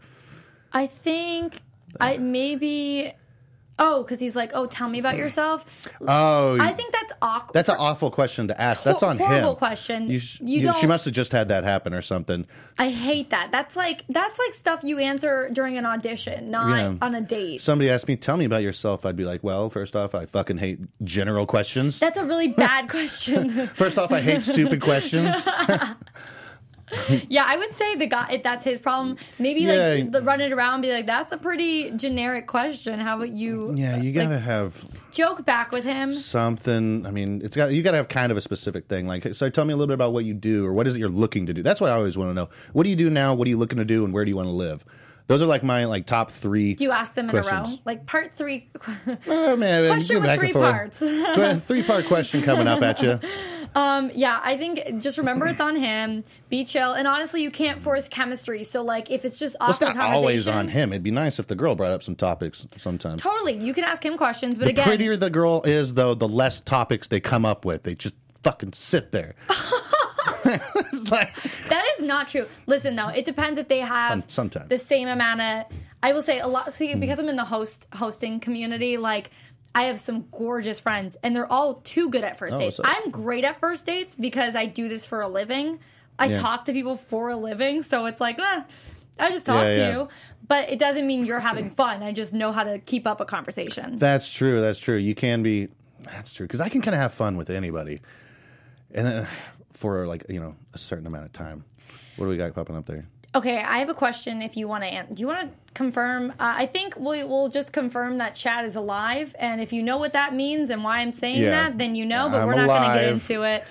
I think I maybe. Oh, because he's like, oh, tell me about yourself. Oh, I think that's awkward. that's an awful question to ask. That's on him. Horrible question. You, sh- You you- don't- she must have just had that happen or something. I hate that. That's like that's like stuff you answer during an audition, not Yeah. on a date. Somebody asked me, "Tell me about yourself." I'd be like, "Well, first off, I fucking hate general questions. That's a really bad question. First off, I hate stupid questions." Yeah, I would say the guy, if that's his problem, maybe Yeah. like the, run it around and be like, that's a pretty generic question. How about you Yeah, you gotta like, have joke back with him? something. I mean, it's got you got to have kind of a specific thing. Like, so tell me a little bit about what you do, or what is it you're looking to do. That's what I always want to know. What do you do now? What are you looking to do, and where do you want to live? Those are like my like top three. Do you ask them in a row? questions. Like part three. Oh man, Question go with back three and forth. parts. Three part question coming up at you. um, yeah, I think just remember it's on him. Be chill. And honestly, you can't force chemistry. So like if it's just Well, awkward it's not conversation. always on him. It'd be nice if the girl brought up some topics sometimes. Totally. You can ask him questions, but The again. prettier the girl is, though, the less topics they come up with. They just fucking sit there. It's like, That is not true. Listen, though, it depends if they have Some- sometimes. the same amount of. I will say a lot. See, because I'm in the host hosting community, like I have some gorgeous friends, and they're all too good at first Oh, dates. what's up? I'm great at first dates because I do this for a living. I Yeah. talk to people for a living, so it's like, eh, I just talk Yeah, to yeah. you. But it doesn't mean you're having fun. I just know how to keep up a conversation. that's true. That's true. You can be. That's true. Because I can kind of have fun with anybody. And then for, like, you know, a certain amount of time. What do we got popping up there? Okay, I have a question. If you want to, an- do you want to confirm? Uh, I think we'll, we'll just confirm that Chad is alive, and if you know what that means and why I'm saying Yeah. that, then you know. But I'm we're not going to get alive. into it.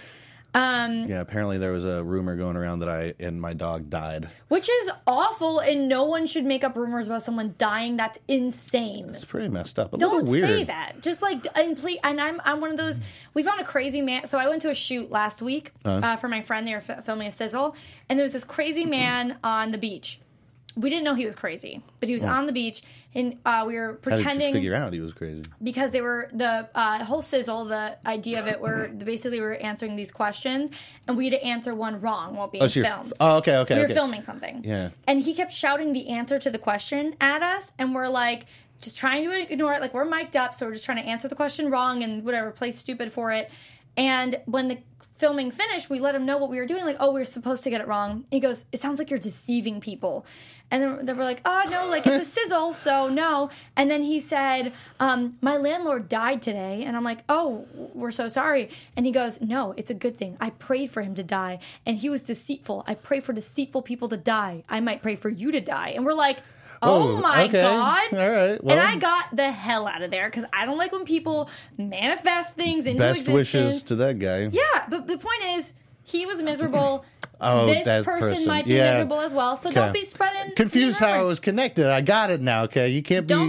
Um, Yeah, apparently there was a rumor going around that I and my dog died. which is awful, and no one should make up rumors about someone dying. That's insane. It's pretty messed up. A Don't little weird. say that. Just like, and please, and I'm I'm one of those. We found a crazy man. So I went to a shoot last week uh, for my friend. They were f- filming a sizzle, and there was this crazy man on the beach. We didn't know he was crazy, but he was on the beach, and uh, we were How did pretending you figure out he was crazy? because they were the uh, whole sizzle. The idea of it were basically we were answering these questions, and we had to answer one wrong while being Oh, so you're filmed. f- oh, okay, okay, We were okay. filming something. Yeah. And he kept shouting the answer to the question at us, and we're like, just trying to ignore it. Like, we're mic'd up, so we're just trying to answer the question wrong and whatever, play stupid for it. And when the filming finished, we let him know what we were doing. Like, oh, we were supposed to get it wrong. He goes, it sounds like you're deceiving people. And then, then we're like, oh, no, like, it's a sizzle, so no. And then he said, um, my landlord died today. And I'm like, oh, we're so sorry. And he goes, no, it's a good thing. I prayed for him to die. And he was deceitful. I pray for deceitful people to die. I might pray for you to die. And we're like, oh, Oh, my okay. God. All right, and well- I got the hell out of there because I don't like when people manifest things into Best existence. wishes to that guy. Yeah, but the point is, he was miserable. Oh, this that person, person. might be Yeah. miserable as well. So Okay. don't be spreading Confused rumors. how it was connected. I got it now. Okay, you can't be. Don't put that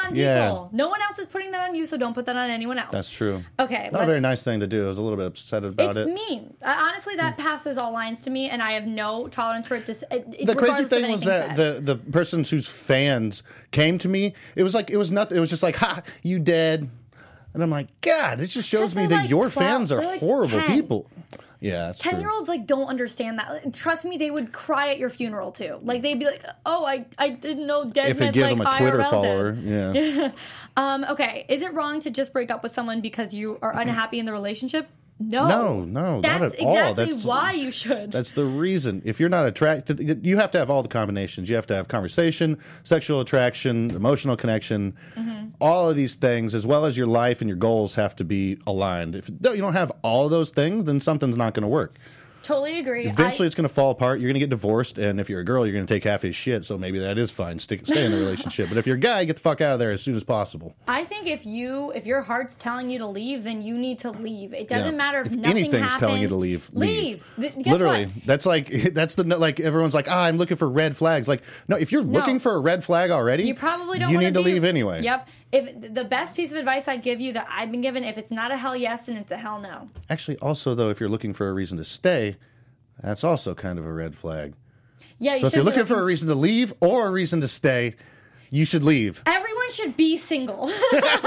on people. Yeah. No one else is putting that on you, so don't put that on anyone else. That's true. Okay. Not a very nice thing to do. I was a little bit upset about it's it. It's mean. Uh, honestly, that passes all lines to me, and I have no tolerance for it. To, it the crazy thing was that the, the persons whose fans came to me, it was like, it was nothing. It was just like, ha, you dead. And I'm like, God, this just shows me that like your twelve, fans are like horrible ten. people. Yeah, that's ten year olds like don't understand that. Trust me, they would cry at your funeral too. Like they'd be like, "Oh, I, I didn't know dead if meant you give like them a I Twitter R L follower, dead. yeah. um, okay, is it wrong to just break up with someone because you are unhappy in the relationship? No, No, no, that's not at exactly all. That's why you should. That's the reason. If you're not attracted, you have to have all the combinations. You have to have conversation, sexual attraction, emotional connection. Mm-hmm. All of these things, as well as your life and your goals, have to be aligned. If you don't have all of those things, then something's not going to work. Totally agree. Eventually, I, it's going to fall apart. You're going to get divorced, and if you're a girl, you're going to take half his shit. So maybe that is fine. Stick, stay in the relationship. But if you're a guy, get the fuck out of there as soon as possible. I think if you, if your heart's telling you to leave, then you need to leave. It doesn't Yeah. matter if, if nothing anything's happened. telling you to leave, Leave. leave. Th- guess Literally, what? that's like that's the like everyone's like, ah, I'm looking for red flags. Like, no, if you're No. looking for a red flag already, You probably don't. You wanna need to be, leave anyway. Yep. If the best piece of advice I'd give you that I've been given, if it's not a hell yes, then it's a hell no. Actually, also though, if you're looking for a reason to stay, that's also kind of a red flag. Yeah. You So if should you're be looking for a reason to leave or a reason to stay, you should leave. everyone should be single. You know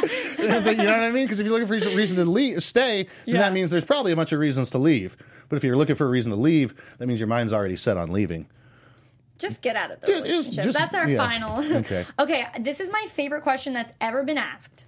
what I mean? Because if you're looking for a reason to leave, stay, then Yeah. that means there's probably a bunch of reasons to leave. But if you're looking for a reason to leave, that means your mind's already set on leaving. Just get out of the Just- relationship. just- That's our yeah. final. Okay. Okay. This is my favorite question that's ever been asked.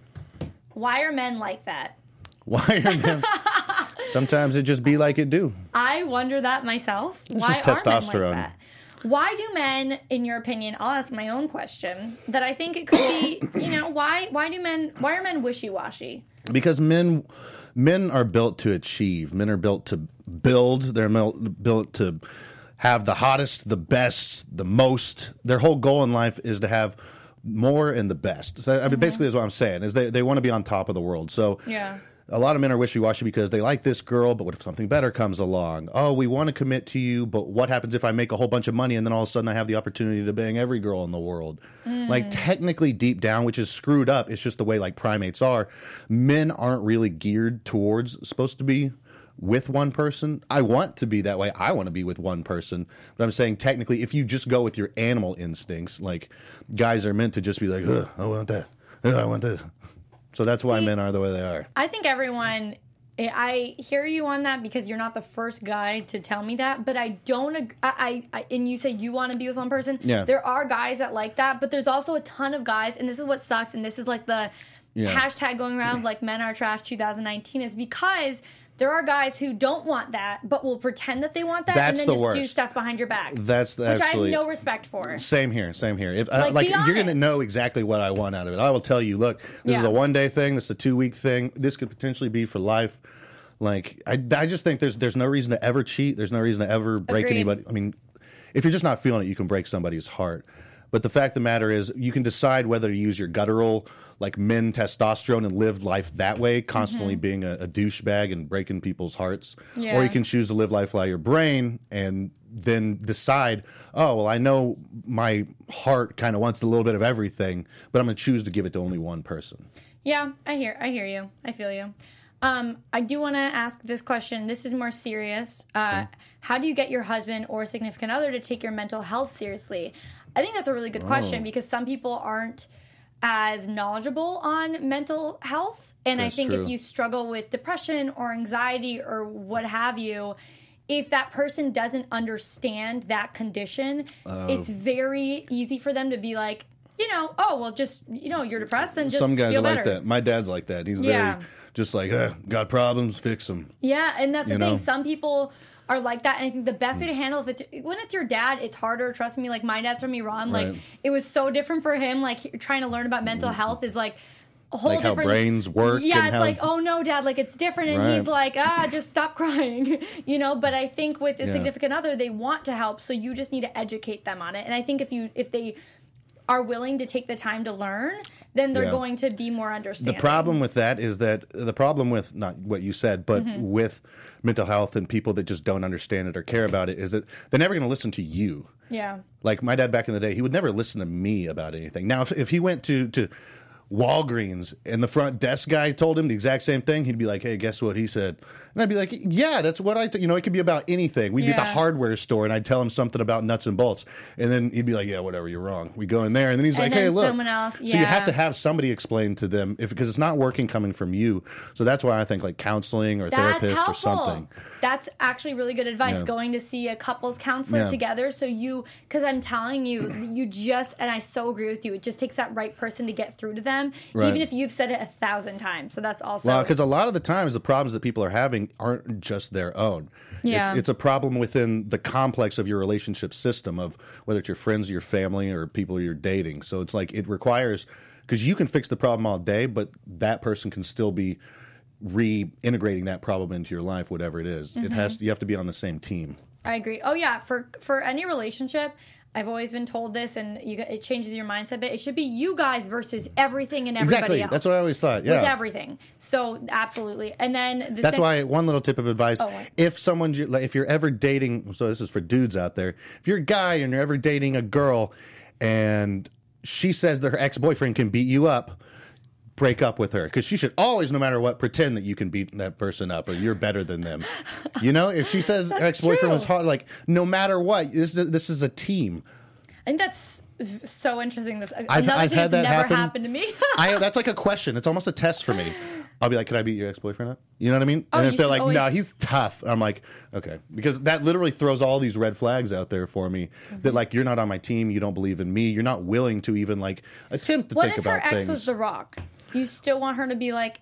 Why are men like that? Why are men? Sometimes it just be like it do. I wonder that myself. It's Why just are men testosterone. like that? Why do men, in your opinion, I'll ask my own question, that I think it could be, you know, why why do men why are men wishy-washy? Because men men are built to achieve. Men are built to build. They're mel- built to have the hottest, the best, the most. Their whole goal in life is to have more and the best. So, I mean, basically, is what I'm saying. Is they they want to be on top of the world. So Yeah. a lot of men are wishy-washy because they like this girl, but what if something better comes along? Oh, we want to commit to you, but what happens if I make a whole bunch of money and then all of a sudden I have the opportunity to bang every girl in the world? Mm. Like, technically, deep down, which is screwed up, it's just the way, like, primates are, men aren't really geared towards supposed to be with one person. I want to be that way. I want to be with one person. But I'm saying, technically, if you just go with your animal instincts, like, guys are meant to just be like, ugh, I want that. Ugh, I want this. So that's why See, men are the way they are. I think everyone, I hear you on that because you're not the first guy to tell me that, but I don't, ag- I, I, I and you say you want to be with one person. Yeah. There are guys that like that, but there's also a ton of guys, and this is what sucks, and this is like the Yeah. hashtag going around like men are trash twenty nineteen is because there are guys who don't want that, but will pretend that they want that That's and then the just do worst. stuff behind your back. That's which actually I have no respect for. Same here, same here. If uh, Like, like be you're going to honest. know exactly what I want out of it, I will tell you. Look, this is Yeah. a one day thing. This is a two week thing. This could potentially be for life. Like I, I just think there's there's no reason to ever cheat. There's no reason to ever break Agreed. anybody. I mean, if you're just not feeling it, you can break somebody's heart. But the fact of the matter is, you can decide whether to use your guttural, like men testosterone, and live life that way, constantly being a, a douchebag and breaking people's hearts. Yeah. Or you can choose to live life via your brain and then decide, oh, well, I know my heart kind of wants a little bit of everything, but I'm going to choose to give it to only one person. Yeah, I hear I hear you. I feel you. Um, I do want to ask this question. This is more serious. Uh, how do you get your husband or significant other to take your mental health seriously? I think that's a really good question because some people aren't as knowledgeable on mental health. And That's I think true. if you struggle with depression or anxiety or what have you, if that person doesn't understand that condition, it's very easy for them to be like, you know, oh, well, just, you know, you're depressed, then just Some guys feel are like better. that. My dad's like that. He's Yeah. very just like, eh, got problems, fix them. Yeah, and that's the You thing. know? Some people are like that, and I think the best way to handle if it's when it's your dad, it's harder. Trust me, like my dad's from Iran. Like Right. it was so different for him. Like trying to learn about mental health is like a whole Like how different brains work Yeah, and it's how- like, oh no, dad, like it's different, and Right. he's like, ah, just stop crying, you know. But I think with a Yeah. significant other, they want to help, so you just need to educate them on it. And I think if you if they are willing to take the time to learn, then they're Yeah. going to be more understanding. The problem with that is that the problem with not what you said, but Mm-hmm. with mental health and people that just don't understand it or care about it is that they're never going to listen to you. Yeah. Like my dad back in the day, he would never listen to me about anything. Now, if, if he went to, to Walgreens and the front desk guy told him the exact same thing, he'd be like, hey, guess what he said? And I'd be like, yeah, that's what I, t-. you know, it could be about anything. We'd be at the Yeah. hardware store and I'd tell him something about nuts and bolts. And then he'd be like, yeah, whatever, you're wrong. We go in there and then he's And like, then hey, look. someone else- So you have yeah. to have somebody explain to them if because it's not working coming from you. So that's why I think like counseling or That's therapist helpful. or something. That's actually really good advice. Yeah. Going to see a couples counselor Yeah. together, so you, because I'm telling you, you just, and I so agree with you. It just takes that right person to get through to them, Right. even if you've said it a thousand times. So that's also Well, because a lot of the times the problems that people are having aren't just their own. Yeah. It's, it's a problem within the complex of your relationship system of whether it's your friends, your family, or people you're dating. So it's like it requires, because you can fix the problem all day, but that person can still be reintegrating that problem into your life, whatever it is. Mm-hmm. It has you have to be on the same team. I agree. Oh yeah, for for any relationship, I've always been told this, and you, it changes your mindset a bit. It should be you guys versus everything and everybody Exactly. else. That's what I always thought. Yeah. With everything. So absolutely. And then the That's sec- why one little tip of advice: Oh, what? if someone, like, if you're ever dating, so this is for dudes out there, if you're a guy and you're ever dating a girl, and she says that her ex boyfriend can beat you up, break up with her because she should always, no matter what, pretend that you can beat that person up or you're better than them. You know, if she says her ex boyfriend true. was hot, like no matter what, this is, this is a team. I think that's so interesting. This I've, another I've thing had that's that never happen. happened to me. I that's like a question. It's almost a test for me. I'll be like, "Can I beat your ex boyfriend up?" You know what I mean? Oh, and you if they're should like, always- "No, he's tough," I'm like, "Okay," because that literally throws all these red flags out there for me. Mm-hmm. That like you're not on my team, you don't believe in me, you're not willing to even like attempt to What think if her about ex things. was The Rock? You still want her to be like,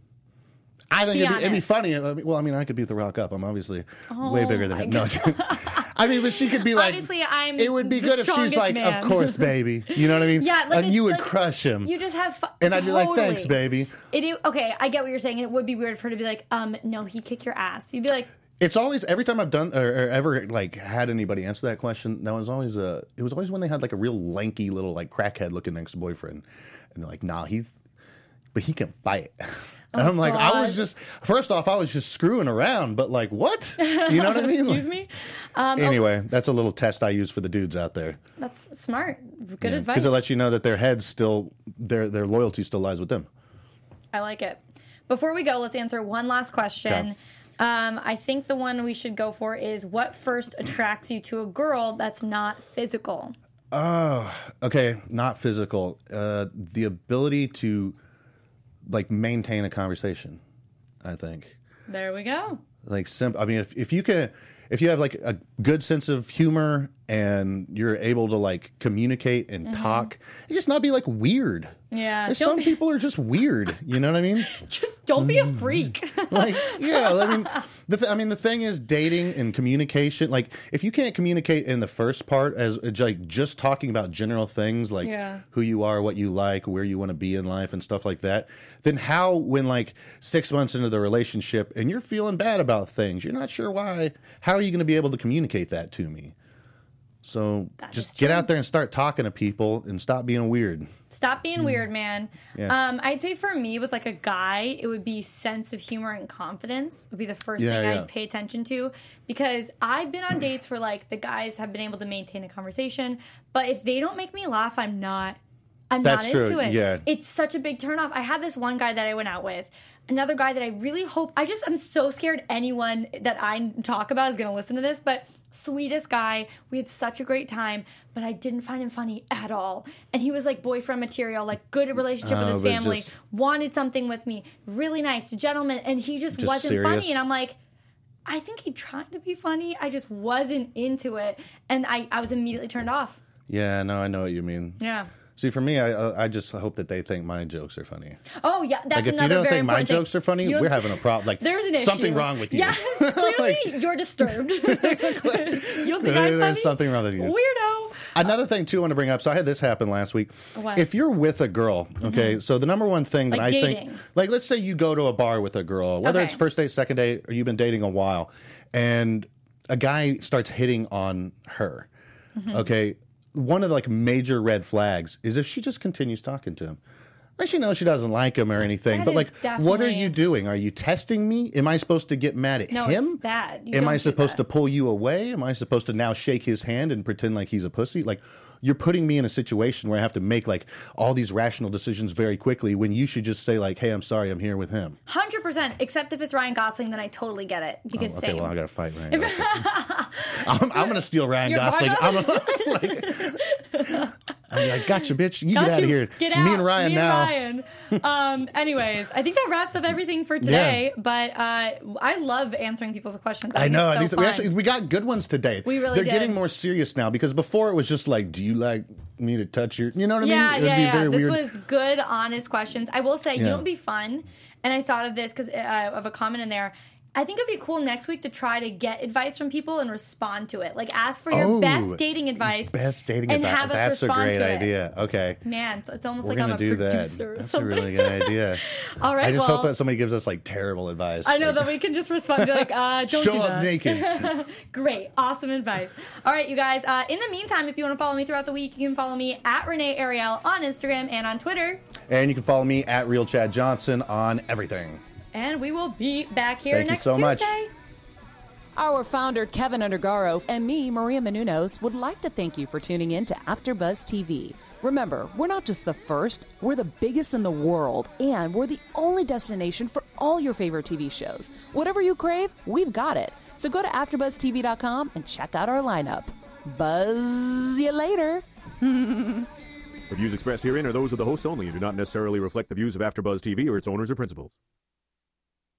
I think Be it'd be, it'd be honest. funny. I mean, well, I mean, I could beat the Rock up. I'm obviously way bigger than my him. No, I mean, but she could be like, Obviously, I'm It would be the good if she's strongest like, man. "Of course, baby." You know what I mean? yeah, like and it- you would like, crush him. You just have fun. And I'd be like, Totally. "Thanks, baby." It, it- okay, I get what you're saying. It would be weird for her to be like, um, no, he kicked your ass. You'd be like, It's always every time I've done or, or ever like had anybody answer that question. That was always a. It was always when they had like a real lanky little like crackhead looking ex boyfriend, and they're like, "Nah, he's, but he can fight." And I'm like, I was God. just first off, I was just screwing around, but like, what? You know what I mean? excuse Like- me? Um, Anyway, that's a little test I use for the dudes out there. That's smart. Good advice. Because it lets you know that their heads still, their their loyalty still lies with them. I like it. Before we go, let's answer one last question. Okay. Um, I think the one we should go for is what first attracts you to a girl that's not physical? Oh, okay, not physical. Uh, the ability to like maintain a conversation, I think. There we go. Like simple. I mean, if if you can, if you have like a good sense of humor and you're able to like communicate and talk, you just not be like weird. Yeah. There's don't some be- people are just weird. You know what I mean? Just don't be a freak. Like, yeah, I mean, the th- I mean, the thing is dating and communication. Like, if you can't communicate in the first part as as, like just talking about general things like Yeah. who you are, what you like, where you want to be in life, and stuff like that, then how, when like six months into the relationship and you're feeling bad about things, you're not sure why, how are you going to be able to communicate that to me? So That just is get true. out there and start talking to people and stop being weird. Stop being weird, man. Yeah. Um, I'd say for me, with like a guy, it would be sense of humor and confidence would be the first Yeah, thing yeah. I'd pay attention to, because I've been on dates where like the guys have been able to maintain a conversation, but if they don't make me laugh, I'm not. I'm That's not true, into it. yeah. It's such a big turnoff. I had this one guy that I went out with. Another guy that I really hope. I just I'm so scared anyone that I talk about is going to listen to this, but sweetest guy. We had such a great time, but I didn't find him funny at all. And he was like boyfriend material, like good relationship with Oh, his but family, just- wanted something with me, really nice gentleman, and he just, Just wasn't serious. funny. And I'm like, I think he tried to be funny. I just wasn't into it, and I I was immediately turned off. Yeah, no, I know what you mean. Yeah. See, for me, I I just hope that they think my jokes are funny. Oh yeah, that's Like, if you another don't very think my important thing. jokes are funny, You don't- we're having a problem. Like, There's an issue. something wrong with you. Yeah, clearly Like- you're disturbed. you don't think I'm There's funny? something wrong with you. Weirdo. Another thing, too, I want to bring up. So I had this happen last week. What? If you're with a girl, okay, so the number one thing that Like I dating. think, like, let's say you go to a bar with a girl, whether Okay. it's first date, second date, or you've been dating a while, and a guy starts hitting on her, Mm-hmm. okay, one of the like major red flags is if she just continues talking to him. Like, she knows she doesn't like him or anything, That but is like, what are definitely- you doing? Are you testing me? Am I supposed to get mad at No, him? it's bad. You Am don't I do supposed that. to pull you away? Am I supposed to now shake his hand and pretend like he's a pussy? Like, you're putting me in a situation where I have to make like all these rational decisions very quickly when you should just say like, hey, I'm sorry, I'm here with him. one hundred percent. Except if it's Ryan Gosling, then I totally get it. Because Oh, okay, same. well, I got to fight Ryan Gosling. I'm, I'm going to steal Ryan You're Gosling. Ryan I'm like, I'm like, gotcha, bitch. You Got get out you. of here. Get it's out. me and Ryan me now. And Ryan. um, anyways, I think that wraps up everything for today. But uh, I love answering people's questions. I, I think know. It's These, so we fun. actually we got good ones today. We really They're did. getting more serious now because before it was just like, do you like me to touch your? You know what I yeah, mean? It would yeah, be yeah. very This weird. was good, honest questions. I will say, you Yeah. know, what would be fun, and I thought of this because uh, of a comment in there. I think it'd be cool next week to try to get advice from people and respond to it. Like, ask for your Oh, best dating advice. Best dating and advice. have us That's a respond great to it. idea. Okay. Man, it's, it's almost We're like I'm gonna a do producer. that. or That's a something. really good idea. All right, I just well, hope that somebody gives us like terrible advice. I know like, that we can just respond and be like, uh, don't show do up that. naked. Great. Awesome advice. All right, you guys. Uh, in the meantime, if you want to follow me throughout the week, you can follow me at Renee Ariel on Instagram and on Twitter. And you can follow me at Real Chad Johnson on everything. And we will be back here Thank you next so much. Tuesday. Our founder, Kevin Undergaro, and me, Maria Menounos, would like to thank you for tuning in to AfterBuzz T V. Remember, we're not just the first, we're the biggest in the world, and we're the only destination for all your favorite T V shows. Whatever you crave, we've got it. So go to after buzz T V dot com and check out our lineup. Buzz you later. The views expressed herein are those of the hosts only and do not necessarily reflect the views of AfterBuzz T V or its owners or principals.